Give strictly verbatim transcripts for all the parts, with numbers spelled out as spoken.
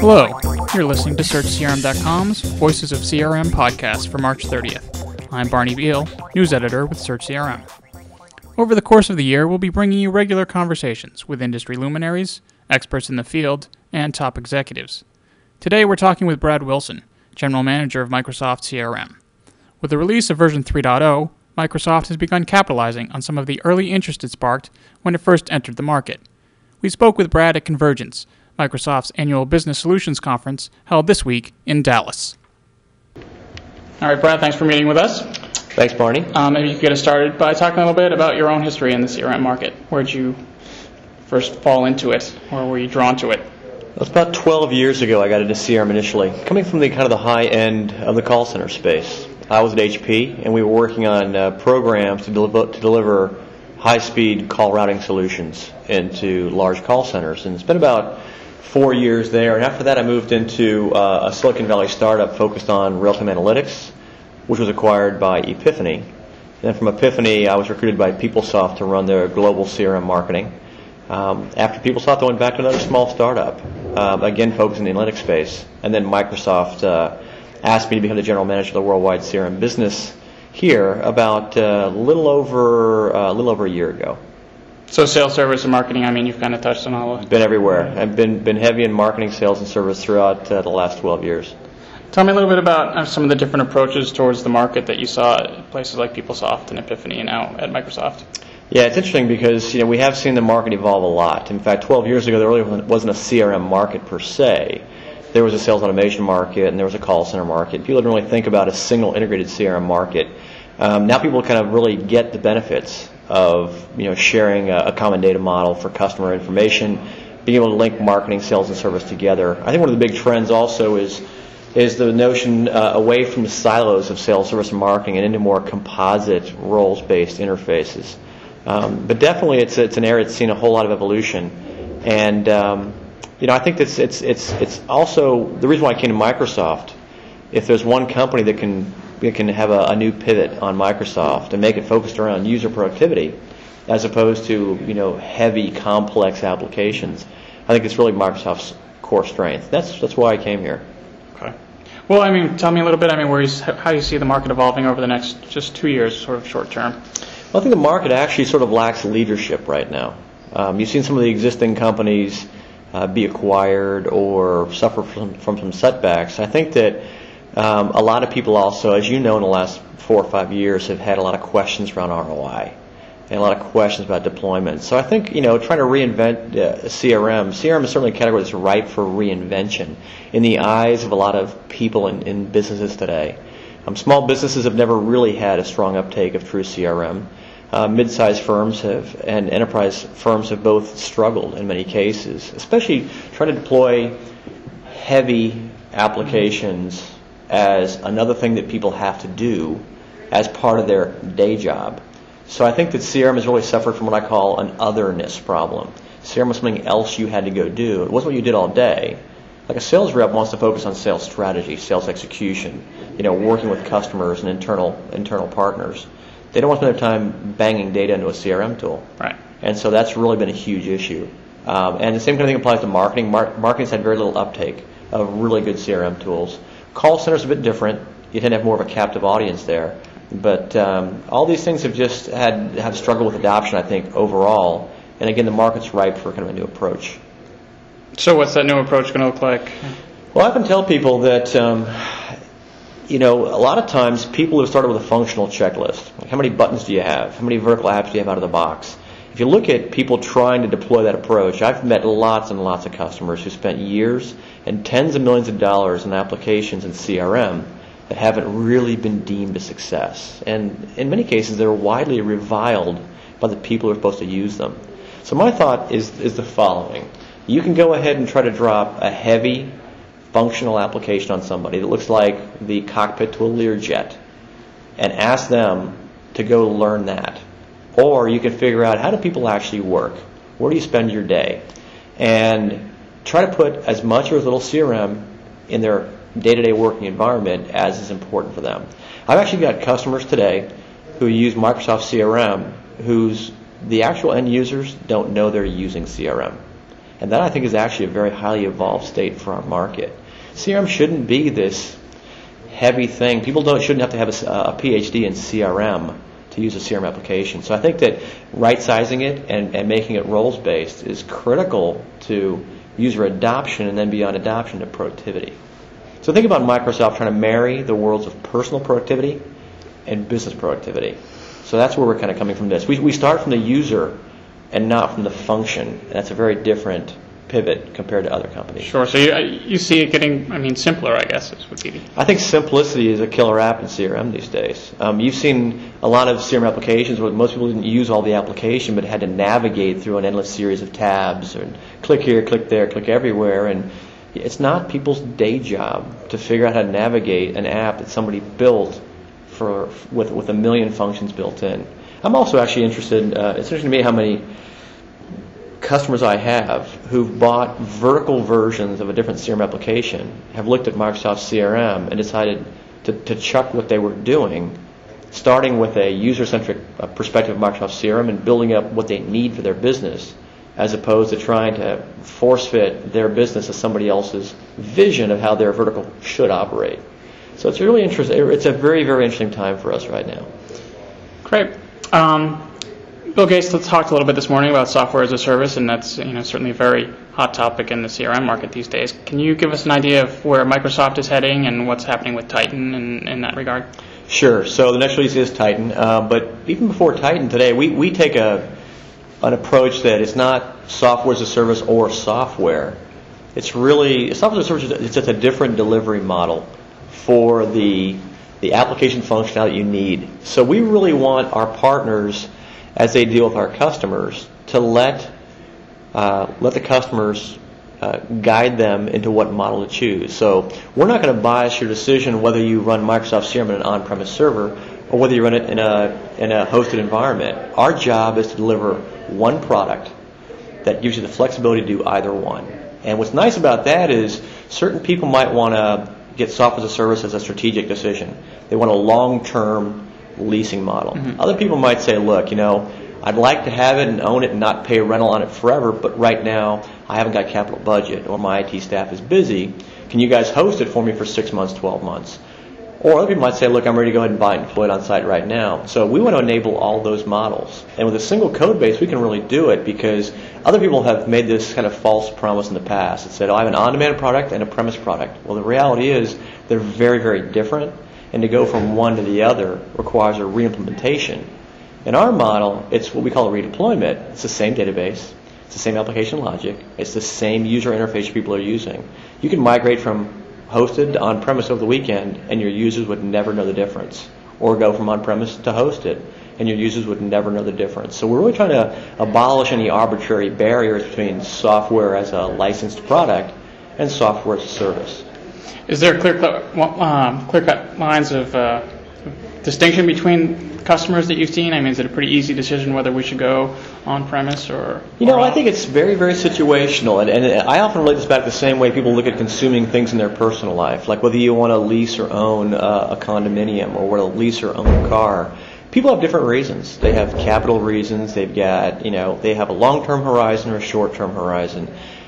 Hello, you're listening to Search C R M dot com's Voices of C R M podcast for March thirtieth. I'm Barney Beal, news editor with Search C R M. Over the course of the year, we'll be bringing you regular conversations with industry luminaries, experts in the field, and top executives. Today we're talking with Brad Wilson, General Manager of Microsoft C R M. With the release of version three point oh, Microsoft has begun capitalizing on some of the early interest it sparked when it first entered the market. We spoke with Brad at Convergence, Microsoft's annual business solutions conference held this week in Dallas. All right, Brad, thanks for meeting with us. Thanks, Barney. Um, maybe you could get us started by talking a little bit about your own history in the C R M market. Where did you first fall into it, or were you drawn to it? It was about twelve years ago I got into C R M initially, coming from the kind of the high end of the call center space. I was at H P, and we were working on uh, programs to, del- to deliver high-speed call routing solutions into large call centers. And it's been about four years there, and after that I moved into uh, a Silicon Valley startup focused on real-time analytics, which was acquired by Epiphany. And then from Epiphany I was recruited by PeopleSoft to run their global C R M marketing. Um, after PeopleSoft I went back to another small startup, um, again focused in the analytics space, and then Microsoft uh, asked me to become the general manager of the worldwide C R M business here about a uh, little over uh, a little over a year ago. So sales, service, and marketing, I mean, you've kind of touched on all of it. Been everywhere. I've been been heavy in marketing, sales, and service throughout uh, the last twelve years. Tell me a little bit about uh, some of the different approaches towards the market that you saw at places like PeopleSoft and Epiphany and now at Microsoft. Yeah, it's interesting because you know we have seen the market evolve a lot. In fact, twelve years ago there really wasn't a C R M market per se. There was a sales automation market and there was a call center market. People didn't really think about a single integrated C R M market. Um, now people kind of really get the benefits of you know sharing a, a common data model for customer information, being able to link marketing, sales, and service together. I think one of the big trends also is is the notion uh, away from the silos of sales, service, and marketing and into more composite roles-based interfaces. Um, but definitely, it's it's an area that's seen a whole lot of evolution, and um, you know I think that's it's it's it's also the reason why I came to Microsoft. If there's one company that can that can have a, a new pivot on Microsoft and make it focused around user productivity, as opposed to you know heavy, complex applications, I think it's really Microsoft's core strength. That's that's why I came here. Okay. Well, I mean, tell me a little bit. I mean, where you, how do you see the market evolving over the next just two years, sort of short term? Well, I think the market actually sort of lacks leadership right now. Um, you've seen some of the existing companies uh, be acquired or suffer from, from some setbacks. I think that um, a lot of people also, as you know, in the last four or five years have had a lot of questions around R O I and a lot of questions about deployment. So I think, you know, trying to reinvent uh, C R M. C R M is certainly a category that's ripe for reinvention in the eyes of a lot of people in, in businesses today. Um, small businesses have never really had a strong uptake of true C R M. Uh, mid-sized firms have and enterprise firms have both struggled in many cases, especially trying to deploy heavy applications as another thing that people have to do as part of their day job. So I think that C R M has really suffered from what I call an otherness problem. C R M was something else you had to go do. It wasn't what you did all day. Like a sales rep wants to focus on sales strategy, sales execution, you know, working with customers and internal internal partners. They don't want to spend their time banging data into a C R M tool. Right. And so that's really been a huge issue. Um, and the same kind of thing applies to marketing. Mar- marketing's had very little uptake of really good C R M tools. Call center's a bit different. You tend to have more of a captive audience there. But um, all these things have just had have struggled with adoption, I think, overall. And again, the market's ripe for kind of a new approach. So what's that new approach going to look like? Well, I often tell people that, um, you know, a lot of times people have started with a functional checklist. Like how many buttons do you have? How many vertical apps do you have out of the box? If you look at people trying to deploy that approach, I've met lots and lots of customers who spent years and tens of millions of dollars in applications in C R M that haven't really been deemed a success. And in many cases, they're widely reviled by the people who are supposed to use them. So my thought is is the following. You can go ahead and try to drop a heavy functional application on somebody that looks like the cockpit to a Learjet and ask them to go learn that. Or you can figure out how do people actually work? Where do you spend your day? And try to put as much or as little C R M in their day-to-day working environment as is important for them. I've actually got customers today who use Microsoft C R M whose the actual end users don't know they're using C R M. And that, I think, is actually a very highly evolved state for our market. C R M shouldn't be this heavy thing. People don't shouldn't have to have a, a P H D in C R M to use a C R M application. So I think that right-sizing it and, and making it roles-based is critical to user adoption and then beyond adoption to productivity. So think about Microsoft trying to marry the worlds of personal productivity and business productivity. So that's where we're kind of coming from this. We, we start from the user and not from the function. And that's a very different pivot compared to other companies. Sure. So you, you see it getting, I mean, simpler, I guess, is would be the... I think simplicity is a killer app in C R M these days. Um, you've seen a lot of C R M applications where most people didn't use all the application but had to navigate through an endless series of tabs and click here, click there, click everywhere. And it's not people's day job to figure out how to navigate an app that somebody built for with with a million functions built in. I'm also actually interested, uh, it's interesting to me how many customers I have who've bought vertical versions of a different C R M application have looked at Microsoft C R M and decided to, to chuck what they were doing, starting with a user-centric uh, perspective of Microsoft C R M and building up what they need for their business, as opposed to trying to force-fit their business to somebody else's vision of how their vertical should operate. So it's really interesting. It's a very, very interesting time for us right now. Great. Um, Bill Gates talked a little bit this morning about software as a service, and that's you know certainly a very hot topic in the C R M market these days. Can you give us an idea of where Microsoft is heading and what's happening with Titan in, in that regard? Sure. So the next release is Titan, uh, but even before Titan today, we, we take a an approach that is not software as a service or software. It's really software as a service. It's just a different delivery model for the the application functionality you need. So we really want our partners, as they deal with our customers, to let uh, let the customers uh, guide them into what model to choose. So we're not going to bias your decision whether you run Microsoft C R M in an on-premise server or whether you run it in a in a hosted environment. Our job is to deliver one product that gives you the flexibility to do either one. And what's nice about that is certain people might want to get software as a service as a strategic decision. They want a long-term leasing model. Mm-hmm. Other people might say, look, you know, I'd like to have it and own it and not pay rental on it forever, but right now I haven't got capital budget or my I T staff is busy. Can you guys host it for me for six months, twelve months? Or other people might say, look, I'm ready to go ahead and buy it and deploy it on site right now. So we want to enable all those models. And with a single code base, we can really do it because other people have made this kind of false promise in the past. It said, oh, I have an on-demand product and a premise product. Well, the reality is they're very, very different. And to go from one to the other requires a re-implementation. In our model, it's what we call a redeployment. It's the same database. It's the same application logic. It's the same user interface people are using. You can migrate from hosted to on-premise over the weekend, and your users would never know the difference. Or go from on-premise to hosted, and your users would never know the difference. So we're really trying to abolish any arbitrary barriers between software as a licensed product and software as a service. Is there clear-cut um, clear-cut lines of uh, distinction between customers that you've seen? I mean, is it a pretty easy decision whether we should go on-premise or... You know, or I think it's very, very situational. And, and I often relate this back the same way people look at consuming things in their personal life, like whether you want to lease or own uh, a condominium or want to lease or own a car. People have different reasons. They have capital reasons. They've got, you know, they have a long-term horizon or a short-term horizon.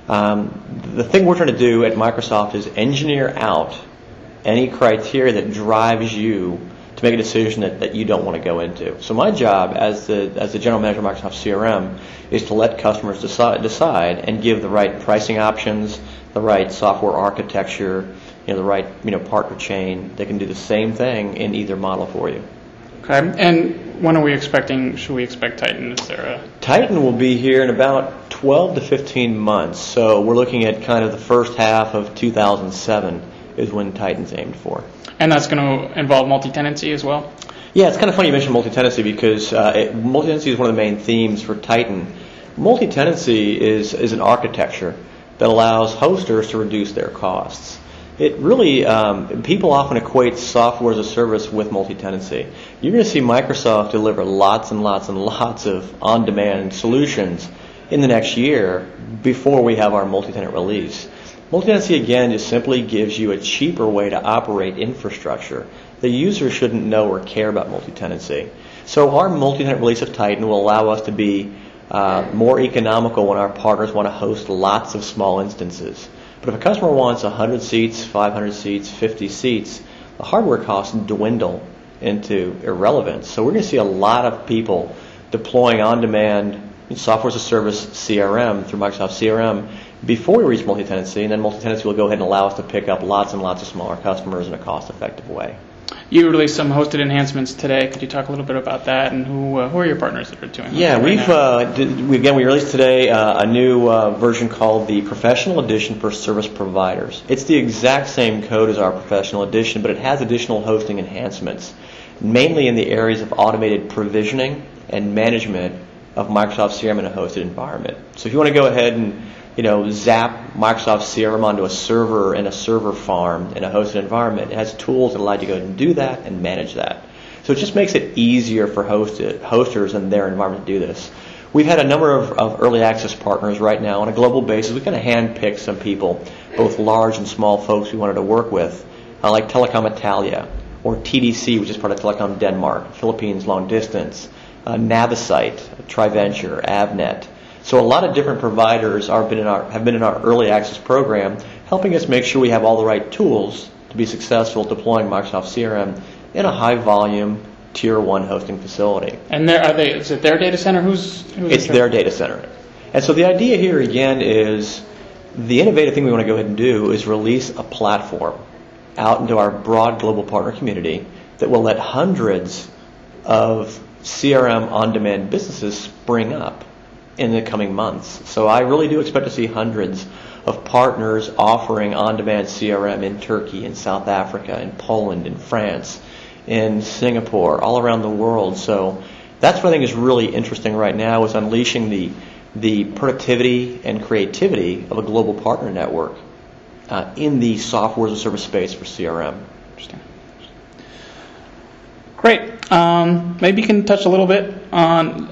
Um, the thing we're trying to do at Microsoft is engineer out any criteria that drives you to make a decision that, that you don't want to go into. So my job as the as the general manager of Microsoft C R M is to let customers decide, decide and give the right pricing options, the right software architecture, you know, the right you know partner chain. They can do the same thing in either model for you. Okay. And when are we expecting? Should we expect Titan? Is there a Titan will be here in about twelve to fifteen months. So we're looking at kind of the first half of two thousand seven is when Titan's aimed for. And that's going to involve multi-tenancy as well? Yeah, it's kind of funny you mentioned multi-tenancy because uh, it, multi-tenancy is one of the main themes for Titan. Multi-tenancy is, is an architecture that allows hosters to reduce their costs. It really, um, people often equate software as a service with multi-tenancy. You're going to see Microsoft deliver lots and lots and lots of on-demand solutions in the next year before we have our multi-tenant release. Multi-tenancy, again, just simply gives you a cheaper way to operate infrastructure. The user shouldn't know or care about multi-tenancy. So our multi-tenant release of Titan will allow us to be uh, more economical when our partners want to host lots of small instances. But if a customer wants one hundred seats, five hundred seats, fifty seats, the hardware costs dwindle into irrelevance. So we're going to see a lot of people deploying on-demand software as a service C R M through Microsoft C R M before we reach multi-tenancy, and then multi-tenancy will go ahead and allow us to pick up lots and lots of smaller customers in a cost-effective way. You released some hosted enhancements today. Could you talk a little bit about that, and who uh, who are your partners that are doing Yeah, that right we've uh, did, we, again we released today uh, a new uh, version called the Professional Edition for Service Providers. It's the exact same code as our Professional Edition, but it has additional hosting enhancements, mainly in the areas of automated provisioning and management of Microsoft C R M in a hosted environment. So if you want to go ahead and you know, zap Microsoft C R M onto a server in a server farm in a hosted environment, it has tools that allow you to go ahead and do that and manage that. So it just makes it easier for hosted, hosters and their environment to do this. We've had a number of, of early access partners right now on a global basis. We kind of handpicked some people, both large and small folks we wanted to work with, uh, like Telecom Italia, or T D C, which is part of Telecom Denmark, Philippines Long Distance, uh, Navisite, Triventure, Avnet. So a lot of different providers are been in our, have been in our early access program, helping us make sure we have all the right tools to be successful deploying Microsoft C R M in a high volume tier one hosting facility. And there, are they? Is it their data center? Who's? who's it's their data center. And so the idea here again is the innovative thing we want to go ahead and do is release a platform out into our broad global partner community that will let hundreds of C R M on-demand businesses spring up in the coming months. So I really do expect to see hundreds of partners offering on-demand C R M in Turkey, in South Africa, in Poland, in France, in Singapore, all around the world. So that's what I think is really interesting right now, is unleashing the the productivity and creativity of a global partner network uh, in the software as a service space for C R M. Interesting. Great. Um, maybe you can touch a little bit on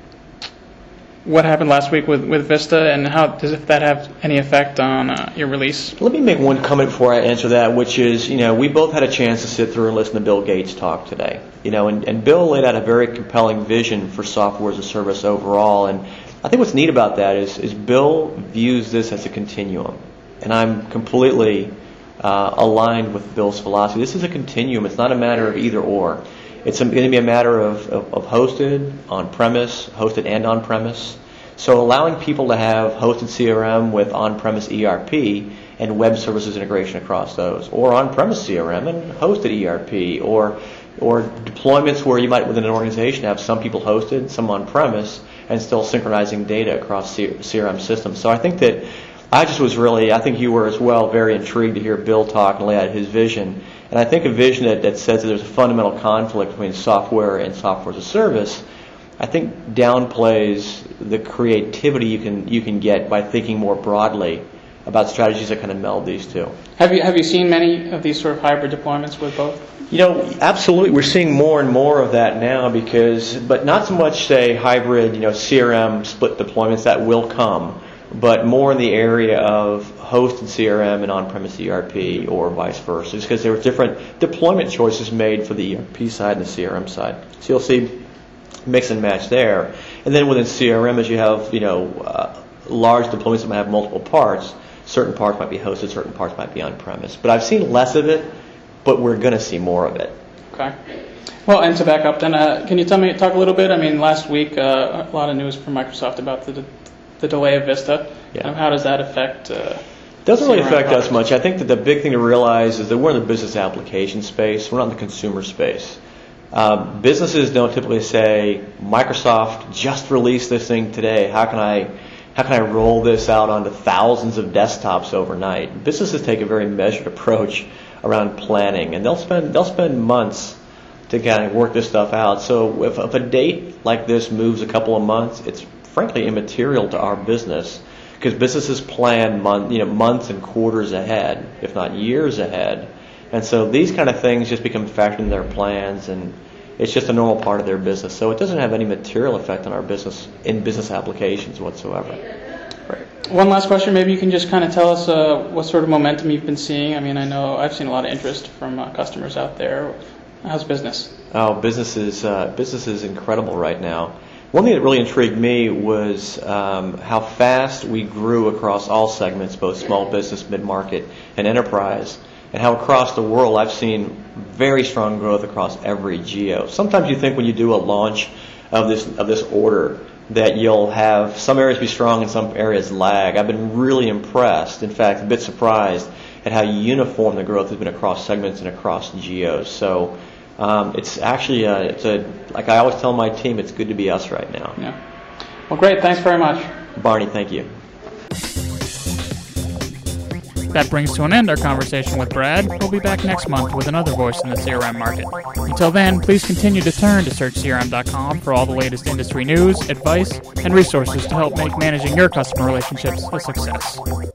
what happened last week with, with Vista, and how does if that have any effect on uh, your release? Let me make one comment before I answer that, which is, you know, we both had a chance to sit through and listen to Bill Gates talk today. You know, and, and Bill laid out a very compelling vision for software as a service overall, and I think what's neat about that is, is Bill views this as a continuum, and I'm completely uh, aligned with Bill's philosophy. This is a continuum. It's not a matter of either or. It's going to be a matter of, of, of hosted, on-premise, hosted and on-premise. So allowing people to have hosted C R M with on-premise E R P and web services integration across those, or on-premise C R M and hosted E R P, or or deployments where you might within an organization have some people hosted, some on-premise, and still synchronizing data across C R M systems. So I think that I just was really, I think you were as well, very intrigued to hear Bill talk and lay out his vision. And I think a vision that, that says that there's a fundamental conflict between software and software as a service, I think downplays the creativity you can you can get by thinking more broadly about strategies that kind of meld these two. Have you have you seen many of these sort of hybrid deployments with both? You know, absolutely. We're seeing more and more of that now, because, but not so much, say, hybrid, you know, C R M split deployments. That will come, but more in the area of hosted C R M and on-premise E R P, or vice versa, just because there were different deployment choices made for the E R P side and the C R M side. So you'll see mix and match there. And then within C R M, as you have, you know, uh, large deployments that might have multiple parts, certain parts might be hosted, certain parts might be on-premise. But I've seen less of it, but we're going to see more of it. Okay. Well, and to back up then, uh, can you tell me, talk a little bit, I mean, last week, uh, a lot of news from Microsoft about the de- the delay of Vista. Yeah. Um, how does that affect uh Doesn't really C R M affect products? us much. I think that the big thing to realize is that we're in the business application space. We're not in the consumer space. Um, businesses don't typically say, Microsoft just released this thing today. How can I how can I roll this out onto thousands of desktops overnight? Businesses take a very measured approach around planning, and they'll spend they'll spend months to kind of work this stuff out. So if, if a date like this moves a couple of months, it's frankly immaterial to our business, because businesses plan month, you know, months and quarters ahead, if not years ahead. And so these kind of things just become factored in their plans, and it's just a normal part of their business. So it doesn't have any material effect on our business in business applications whatsoever. Right. One last question. Maybe you can just kind of tell us uh, what sort of momentum you've been seeing. I mean, I know I've seen a lot of interest from uh, customers out there. How's business? Oh, business is, uh, business is incredible right now. One thing that really intrigued me was um, how fast we grew across all segments, both small business, mid-market, and enterprise, and how across the world I've seen very strong growth across every geo. Sometimes you think when you do a launch of this of this order that you'll have some areas be strong and some areas lag. I've been really impressed, in fact, a bit surprised at how uniform the growth has been across segments and across geos. So um, it's actually, a, it's a, like I always tell my team, it's good to be us right now. Yeah. Well, great. Thanks very much. Barney, thank you. That brings to an end our conversation with Brad. We'll be back next month with another voice in the C R M market. Until then, please continue to turn to search C R M dot com for all the latest industry news, advice, and resources to help make managing your customer relationships a success.